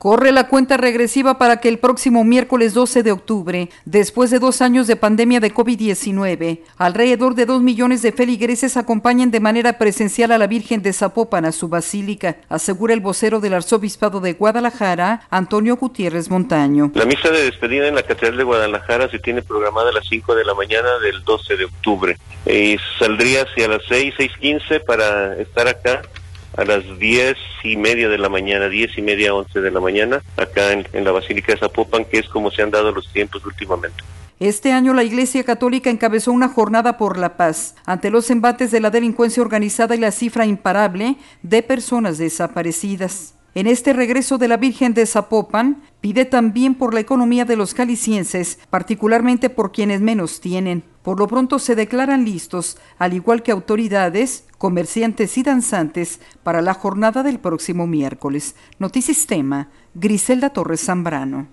Corre la cuenta regresiva para que el próximo miércoles 12 de octubre, después de 2 años de pandemia de COVID-19, alrededor de 2 millones de feligreses acompañen de manera presencial a la Virgen de Zapopan a su basílica, asegura el vocero del Arzobispado de Guadalajara, Antonio Gutiérrez Montaño. La misa de despedida en la Catedral de Guadalajara se tiene programada a las 5 de la mañana del 12 de octubre. Saldría hacia las 6:15 para estar acá a las 10:30 de la mañana, 10:30, 11 de la mañana, acá en la Basílica de Zapopan, que es como se han dado los tiempos últimamente. Este año la Iglesia Católica encabezó una jornada por la paz, ante los embates de la delincuencia organizada y la cifra imparable de personas desaparecidas. En este regreso de la Virgen de Zapopan, pide también por la economía de los jaliscienses, particularmente por quienes menos tienen. Por lo pronto se declaran listos, al igual que autoridades, comerciantes y danzantes, para la jornada del próximo miércoles. Notisistema, Griselda Torres Zambrano.